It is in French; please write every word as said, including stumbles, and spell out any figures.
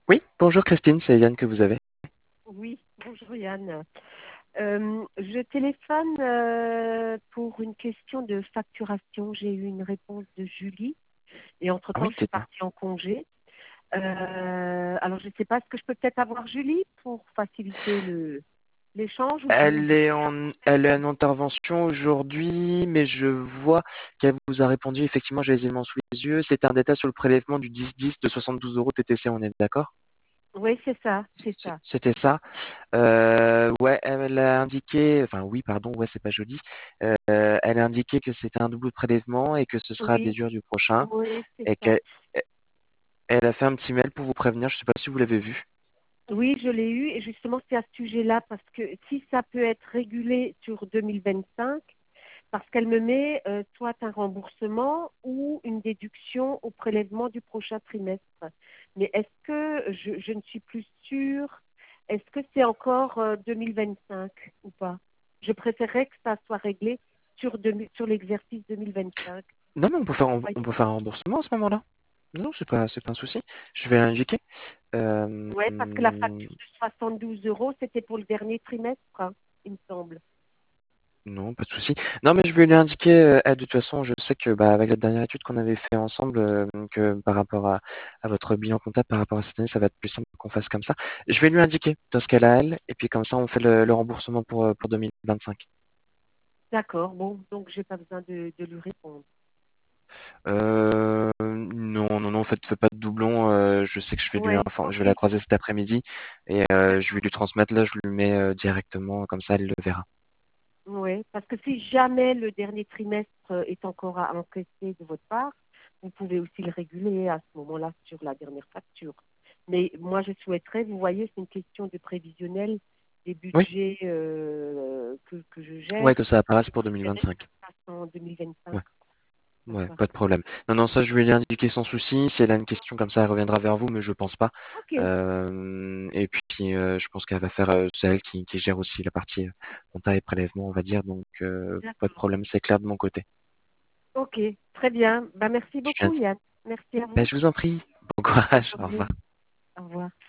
Oui, bonjour Christine, c'est Yann que vous avez. Oui, bonjour Yann. Euh, je téléphone euh, pour une question de facturation. J'ai eu une réponse de Julie et Ah entre-temps, oui, je suis dites-moi. partie en congé. Euh, alors, je ne sais pas, est-ce que je peux peut-être avoir Julie pour faciliter le, l'échange ou vous Elle vous est souvenez en, elle est en intervention aujourd'hui, mais je vois qu'elle vous a répondu. Effectivement, j'ai les éléments sous les yeux. C'était un détail sur le prélèvement du dix dix de soixante-douze euros T T C, on est d'accord? Oui, c'est ça, c'est C- ça. C'était ça. Euh, ouais, elle a indiqué, enfin oui, pardon, ouais, c'est pas joli. Euh, elle a indiqué que c'était un double prélèvement et que ce sera à Oui, déduire du prochain oui, c'est et ça. qu'elle elle a fait un petit mail pour vous prévenir. Je sais pas si vous l'avez vu. Oui, je l'ai eu et justement, c'est à ce sujet-là parce que si ça peut être régulé sur deux mille vingt-cinq, parce qu'elle me met euh, soit un remboursement ou une déduction au prélèvement du prochain trimestre. Mais est-ce que, je, je ne suis plus sûre, est-ce que c'est encore euh, deux mille vingt-cinq ou pas? Je préférerais que ça soit réglé sur, deux- sur l'exercice deux mille vingt-cinq. Non, mais on peut faire, un- on Oui, peut faire un remboursement à ce moment-là. Non, c'est pas, c'est pas un souci. Je vais l'indiquer. Euh, ouais, parce que la facture de soixante-douze euros, c'était pour le dernier trimestre, hein, il me semble. non, pas de souci. Non, mais je vais lui indiquer. Euh, elle, de toute façon, je sais que bah, avec la dernière étude qu'on avait fait ensemble, euh, que par rapport à, à votre bilan comptable, par rapport à cette année, ça va être plus simple qu'on fasse comme ça. Je vais lui indiquer dans ce qu'elle a elle, et puis comme ça, on fait le, le remboursement pour, euh, pour deux mille vingt-cinq. D'accord, bon, donc j'ai pas besoin de, de lui répondre. Euh, non, non, non, faites, faites pas de doublon. Euh, je sais que je vais lui, Ouais, enfin, je vais ok, la croiser cet après-midi et euh, je vais d'accord. lui transmettre. Là, je lui mets euh, directement, comme ça, elle le verra. Oui, parce que si jamais le dernier trimestre euh, est encore à encaisser de votre part, vous pouvez aussi le réguler à ce moment-là sur la dernière facture. Mais moi, je souhaiterais, vous voyez, c'est une question de prévisionnel des Oui, budgets euh, que, que je gère. ouais, que ça apparaisse Je pour préférerais que ça deux mille vingt-cinq. se fasse en deux mille vingt-cinq. Ouais, ouais, D'accord. pas de problème. Non, non, ça, je vais lui indiquer sans souci. Si elle a une question comme ça, elle reviendra vers vous, mais je pense pas. Ok, Euh, et puis, euh, je pense qu'elle va faire, euh, c'est elle qui, qui gère aussi la partie euh, compta et prélèvement, on va dire. Donc, euh, pas de d'accord. problème, c'est clair de mon côté. Ok, très bien. Bah, merci Je viens- beaucoup, Yann. Merci à Ben, vous. je vous en prie. Bon Bonne courage. Au journée. revoir. Au revoir.